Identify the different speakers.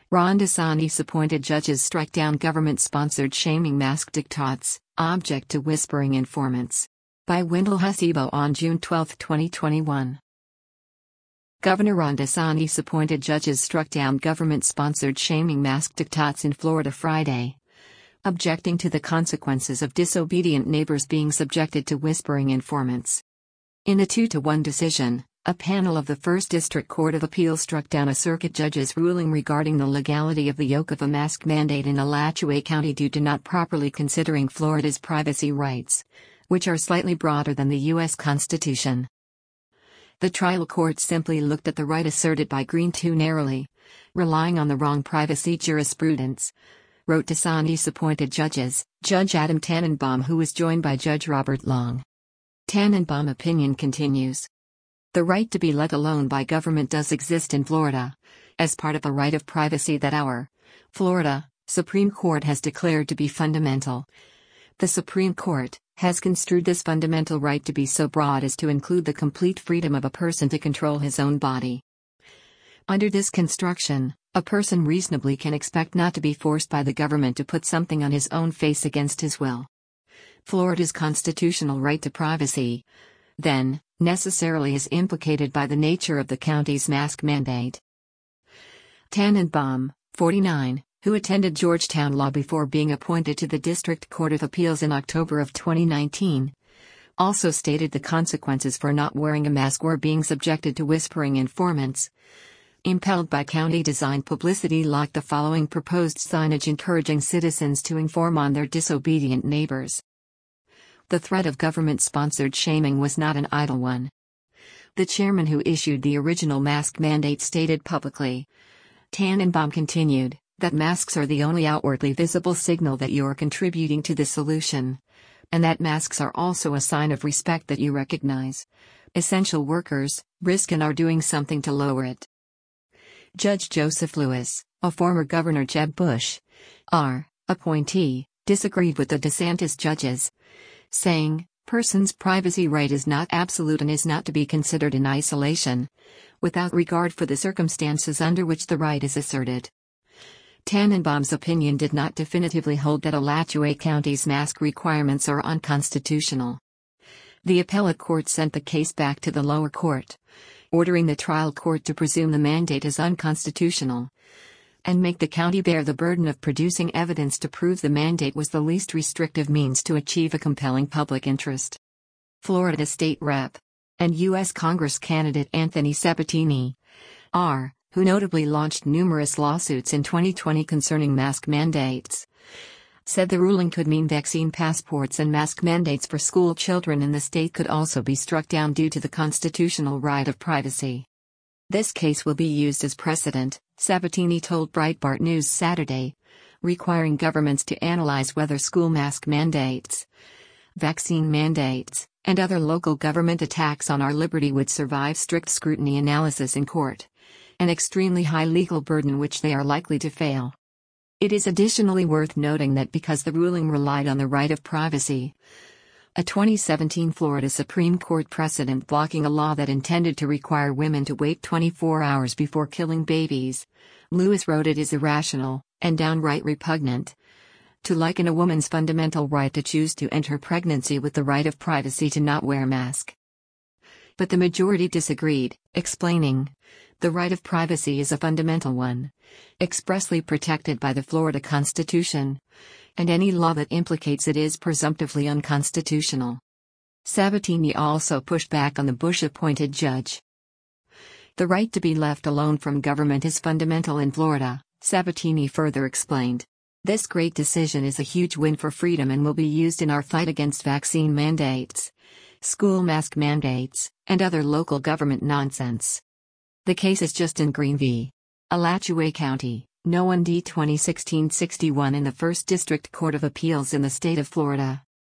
Speaker 1: Ron DeSantis appointed judges strike down government-sponsored shaming mask diktats, object to whispering informants. By Wendell Hasibo on June 12, 2021. Governor Ron DeSantis appointed judges struck down government-sponsored shaming mask diktats in Florida Friday, objecting to the consequences of disobedient neighbors being subjected to whispering informants. In a 2-1 decision, a panel of the 1st District Court of Appeals struck down a circuit judge's ruling regarding the legality of the yoke of a mask mandate in Alachua County due to not properly considering Florida's privacy rights, which are slightly broader than the U.S. Constitution. The trial court simply looked at the right asserted by Green too narrowly, relying on the wrong privacy jurisprudence, wrote DeSantis appointed judges, Judge Adam Tannenbaum, who was joined by Judge Robert Long. Tannenbaum opinion continues. The right to be let alone by government does exist in Florida, as part of a right of privacy that our Florida Supreme Court has declared to be fundamental. The Supreme Court has construed this fundamental right to be so broad as to include the complete freedom of a person to control his own body. Under this construction, a person reasonably can expect not to be forced by the government to put something on his own face against his will. Florida's constitutional right to privacy, then, necessarily is implicated by the nature of the county's mask mandate. Tannenbaum, 49, who attended Georgetown Law before being appointed to the District Court of Appeals in October of 2019, also stated the consequences for not wearing a mask or being subjected to whispering informants, impelled by county-designed publicity like the following proposed signage encouraging citizens to inform on their disobedient neighbors. The threat of government-sponsored shaming was not an idle one. The chairman who issued the original mask mandate stated publicly, Tannenbaum continued, that masks are the only outwardly visible signal that you are contributing to the solution, and that masks are also a sign of respect that you recognize essential workers, risk and are doing something to lower it. Judge Joseph Lewis, a former Governor Jeb Bush, R. appointee, disagreed with the DeSantis judges, saying, person's privacy right is not absolute and is not to be considered in isolation, without regard for the circumstances under which the right is asserted. Tannenbaum's opinion did not definitively hold that Alachua County's mask requirements are unconstitutional. The appellate court sent the case back to the lower court, ordering the trial court to presume the mandate is unconstitutional, and make the county bear the burden of producing evidence to prove the mandate was the least restrictive means to achieve a compelling public interest. Florida State Rep. and U.S. Congress candidate Anthony Sabatini, R., who notably launched numerous lawsuits in 2020 concerning mask mandates, said the ruling could mean vaccine passports and mask mandates for school children in the state could also be struck down due to the constitutional right of privacy. This case will be used as precedent, Sabatini told Breitbart News Saturday, requiring governments to analyze whether school mask mandates, vaccine mandates, and other local government attacks on our liberty would survive strict scrutiny analysis in court, an extremely high legal burden which they are likely to fail. It is additionally worth noting that because the ruling relied on the right of privacy, a 2017 Florida Supreme Court precedent blocking a law that intended to require women to wait 24 hours before killing babies, Lewis wrote it is irrational, and downright repugnant, to liken a woman's fundamental right to choose to end her pregnancy with the right of privacy to not wear a mask. But the majority disagreed, explaining, the right of privacy is a fundamental one, expressly protected by the Florida Constitution, and any law that implicates it is presumptively unconstitutional. Sabatini also pushed back on the Bush-appointed judge. The right to be left alone from government is fundamental in Florida, Sabatini further explained. This great decision is a huge win for freedom and will be used in our fight against vaccine mandates, school mask mandates, and other local government nonsense. The case is Justin Green v. Alachua County, No. 1D 2016-61 in the 1st District Court of Appeals in the state of Florida.